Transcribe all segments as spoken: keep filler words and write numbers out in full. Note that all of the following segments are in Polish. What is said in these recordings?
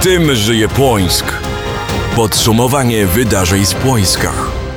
Tym żyje Płońsk. Podsumowanie wydarzeń z Płońska.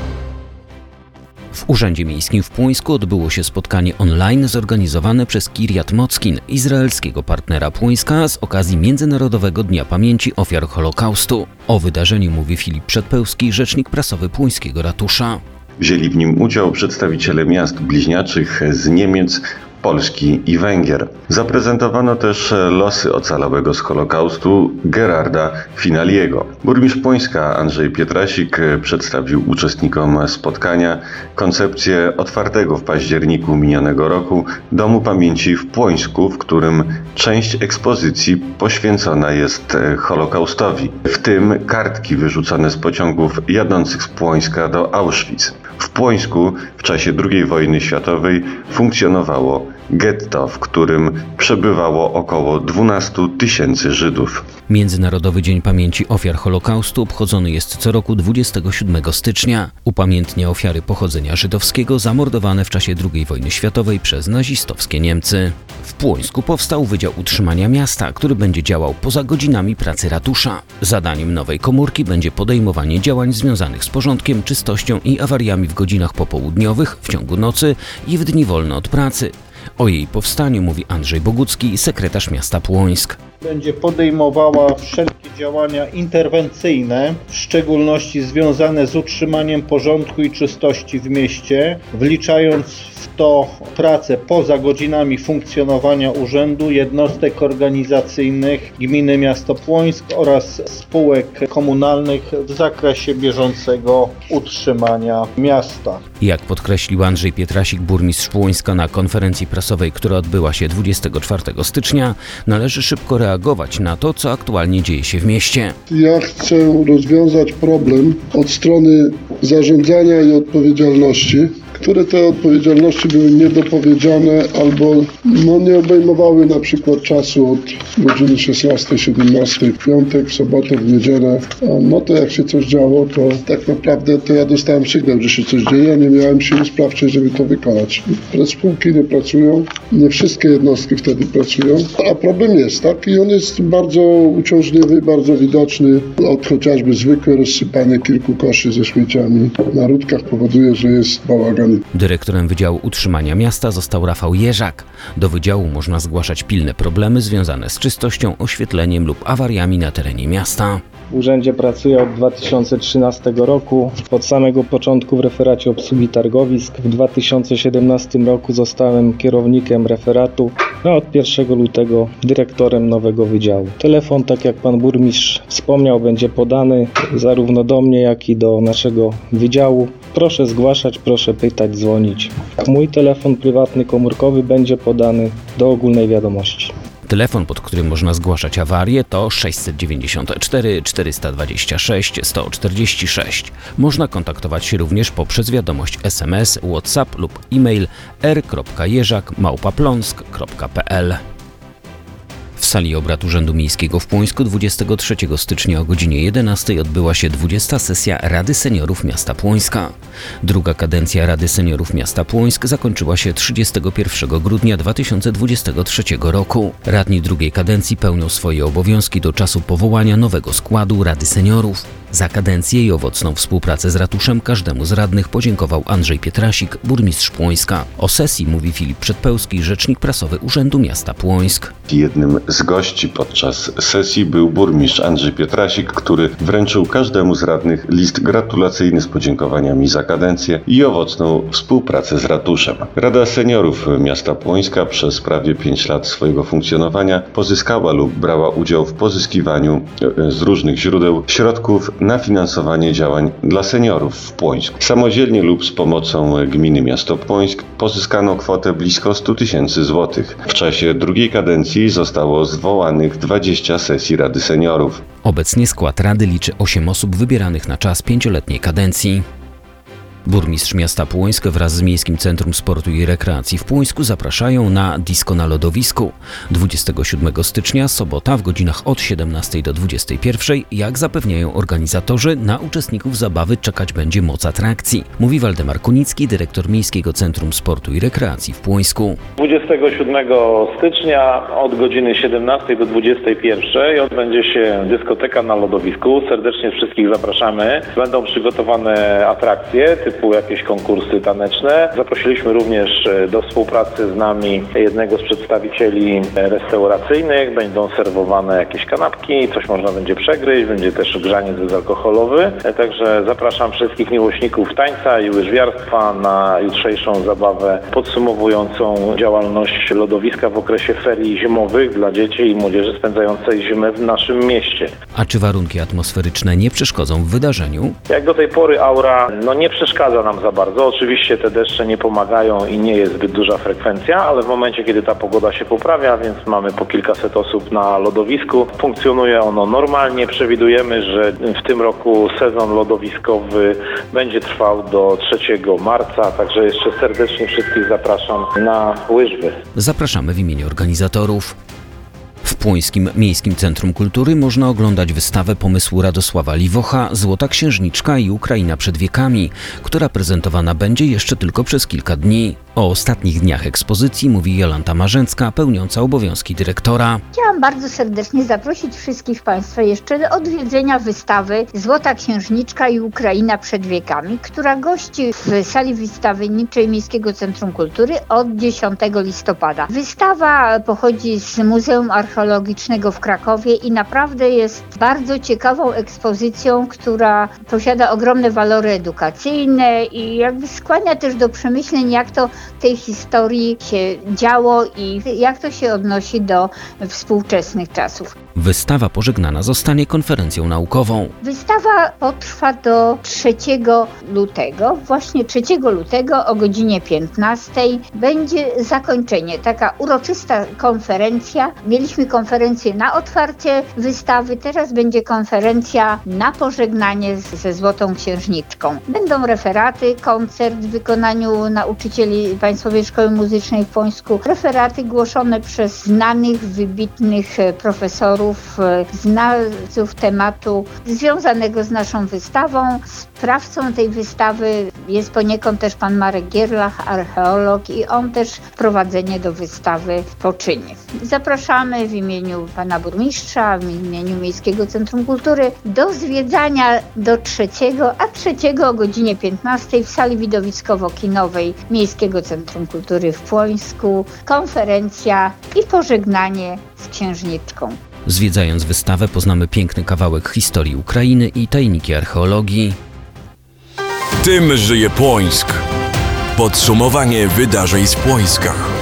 W Urzędzie Miejskim w Płońsku odbyło się spotkanie online zorganizowane przez Kiryat Mockin, izraelskiego partnera Płońska, z okazji Międzynarodowego Dnia Pamięci Ofiar Holokaustu. O wydarzeniu mówi Filip Przedpełski, rzecznik prasowy Płońskiego Ratusza. Wzięli w nim udział przedstawiciele miast bliźniaczych z Niemiec, Polski i Węgier. Zaprezentowano też losy ocalałego z Holokaustu Gerarda Finaliego. Burmistrz Płońska Andrzej Pietrasik przedstawił uczestnikom spotkania koncepcję otwartego w październiku minionego roku Domu Pamięci w Płońsku, w którym część ekspozycji poświęcona jest Holokaustowi, w tym kartki wyrzucone z pociągów jadących z Płońska do Auschwitz. W Płońsku w czasie drugiej wojny światowej funkcjonowało getto, w którym przebywało około dwanaście tysięcy Żydów. Międzynarodowy Dzień Pamięci Ofiar Holokaustu obchodzony jest co roku dwudziestego siódmego stycznia. Upamiętnia ofiary pochodzenia żydowskiego zamordowane w czasie drugiej wojny światowej przez nazistowskie Niemcy. W Płońsku powstał Wydział Utrzymania Miasta, który będzie działał poza godzinami pracy ratusza. Zadaniem nowej komórki będzie podejmowanie działań związanych z porządkiem, czystością i awariami w godzinach popołudniowych, w ciągu nocy i w dni wolne od pracy. O jej powstaniu mówi Andrzej Bogucki, sekretarz miasta Płońsk. Będzie podejmowała wszelkie działania interwencyjne, w szczególności związane z utrzymaniem porządku i czystości w mieście, wliczając w to pracę poza godzinami funkcjonowania urzędu, jednostek organizacyjnych gminy miasto Płońsk oraz spółek komunalnych w zakresie bieżącego utrzymania miasta. Jak podkreślił Andrzej Pietrasik, burmistrz Płońska, na konferencji prasowej, która odbyła się dwudziestego czwartego stycznia, należy szybko reagować na to, co aktualnie dzieje się w mieście. Ja chcę rozwiązać problem od strony zarządzania i odpowiedzialności, które te odpowiedzialności były niedopowiedziane albo no, nie obejmowały na przykład czasu od godziny szesnastej siedemnastej w piątek, w sobotę, w niedzielę. No to jak się coś działo, to tak naprawdę to ja dostałem sygnał, że się coś dzieje, a nie miałem siły sprawczej, żeby to wykonać. Spółki nie pracują, nie wszystkie jednostki wtedy pracują, a problem jest, tak? I on jest bardzo uciążliwy, bardzo widoczny. Od chociażby zwykłe rozsypanie kilku koszy ze śmieciami na Rudkach powoduje, że jest bałagan. Dyrektorem Wydziału Utrzymania Miasta został Rafał Jerzak. Do wydziału można zgłaszać pilne problemy związane z czystością, oświetleniem lub awariami na terenie miasta. W urzędzie pracuję od dwa tysiące trzynastego roku. Od samego początku w referacie obsługi targowisk. W dwa tysiące siedemnastym roku zostałem kierownikiem referatu, a od pierwszego lutego dyrektorem nowego wydziału. Telefon, tak jak pan burmistrz wspomniał, będzie podany zarówno do mnie, jak i do naszego wydziału. Proszę zgłaszać, proszę pytać, dzwonić. Mój telefon prywatny komórkowy będzie podany do ogólnej wiadomości. Telefon, pod którym można zgłaszać awarie, to sześćset dziewięćdziesiąt cztery czterysta dwadzieścia sześć sto czterdzieści sześć. Można kontaktować się również poprzez wiadomość es em es, WhatsApp lub e-mail r kropka jerzak małpa plonsk kropka p l. W sali obrad Urzędu Miejskiego w Płońsku dwudziestego trzeciego stycznia o godzinie jedenastej odbyła się dwudziesta sesja Rady Seniorów Miasta Płońska. Druga kadencja Rady Seniorów Miasta Płońsk zakończyła się trzydziestego pierwszego grudnia dwa tysiące dwudziestego trzeciego roku. Radni drugiej kadencji pełnią swoje obowiązki do czasu powołania nowego składu Rady Seniorów. Za kadencję i owocną współpracę z ratuszem każdemu z radnych podziękował Andrzej Pietrasik, burmistrz Płońska. O sesji mówi Filip Przedpełski, rzecznik prasowy Urzędu Miasta Płońsk. Jednym z gości podczas sesji był burmistrz Andrzej Pietrasik, który wręczył każdemu z radnych list gratulacyjny z podziękowaniami za kadencję i owocną współpracę z ratuszem. Rada Seniorów Miasta Płońska przez prawie pięć lat swojego funkcjonowania pozyskała lub brała udział w pozyskiwaniu z różnych źródeł środków na finansowanie działań dla seniorów w Płońsku. Samodzielnie lub z pomocą gminy Miasto Płońsk pozyskano kwotę blisko sto tysięcy złotych. W czasie drugiej kadencji zostało zwołanych dwadzieścia sesji Rady Seniorów. Obecnie skład Rady liczy osiem osób wybieranych na czas pięcioletniej kadencji. Burmistrz miasta Płońsk wraz z Miejskim Centrum Sportu i Rekreacji w Płońsku zapraszają na disco na lodowisku. dwudziestego siódmego stycznia, sobota, w godzinach od siedemnastej do dwudziestej pierwszej, jak zapewniają organizatorzy, na uczestników zabawy czekać będzie moc atrakcji. Mówi Waldemar Kunicki, dyrektor Miejskiego Centrum Sportu i Rekreacji w Płońsku. dwudziestego siódmego stycznia od godziny siedemnastej do dwudziestej pierwszej odbędzie się dyskoteka na lodowisku. Serdecznie wszystkich zapraszamy. Będą przygotowane atrakcje typu jakieś konkursy taneczne. Zaprosiliśmy również do współpracy z nami jednego z przedstawicieli restauracyjnych. Będą serwowane jakieś kanapki, coś można będzie przegryźć, będzie też grzaniec bezalkoholowy. Także zapraszam wszystkich miłośników tańca i łyżwiarstwa na jutrzejszą zabawę podsumowującą działalność lodowiska w okresie ferii zimowych dla dzieci i młodzieży spędzającej zimę w naszym mieście. A czy warunki atmosferyczne nie przeszkodzą w wydarzeniu? Jak do tej pory aura no nie przeszkadza nam za bardzo. Oczywiście te deszcze nie pomagają i nie jest zbyt duża frekwencja, ale w momencie, kiedy ta pogoda się poprawia, więc mamy po kilkaset osób na lodowisku, funkcjonuje ono normalnie. Przewidujemy, że w tym roku sezon lodowiskowy będzie trwał do trzeciego marca, także jeszcze serdecznie wszystkich zapraszam na łyżwy. Zapraszamy w imieniu organizatorów. W Płońskim Miejskim Centrum Kultury można oglądać wystawę pomysłu Radosława Liwocha „Złota księżniczka i Ukraina przed wiekami”, która prezentowana będzie jeszcze tylko przez kilka dni. O ostatnich dniach ekspozycji mówi Jolanta Marzęcka, pełniąca obowiązki dyrektora. Chciałam bardzo serdecznie zaprosić wszystkich Państwa jeszcze do odwiedzenia wystawy „Złota księżniczka i Ukraina przed wiekami”, która gości w sali wystawienniczej Miejskiego Centrum Kultury od dziesiątego listopada. Wystawa pochodzi z Muzeum Archeologicznego w Krakowie i naprawdę jest bardzo ciekawą ekspozycją, która posiada ogromne walory edukacyjne i jakby skłania też do przemyśleń, jak to w tej historii się działo i jak to się odnosi do współczesnych czasów. Wystawa pożegnana zostanie konferencją naukową. Wystawa potrwa do trzeciego lutego. Właśnie trzeciego lutego o godzinie piętnastej będzie zakończenie, taka uroczysta konferencja. Mieliśmy konferencję na otwarcie wystawy, teraz będzie konferencja na pożegnanie ze Złotą Księżniczką. Będą referaty, koncert w wykonaniu nauczycieli Państwowej Szkoły Muzycznej w Płońsku, referaty głoszone przez znanych, wybitnych profesorów, znawców tematu związanego z naszą wystawą. Sprawcą tej wystawy jest poniekąd też pan Marek Gierlach, archeolog, i on też wprowadzenie do wystawy poczyni. Zapraszamy w imieniu pana burmistrza, w imieniu Miejskiego Centrum Kultury do zwiedzania do trzeciego, a trzeciego o godzinie piętnastej w sali widowiskowo-kinowej Miejskiego Centrum Kultury w Płońsku konferencja i pożegnanie z księżniczką. Zwiedzając wystawę poznamy piękny kawałek historii Ukrainy i tajniki archeologii. Tym żyje Płońsk. Podsumowanie wydarzeń z Płońska.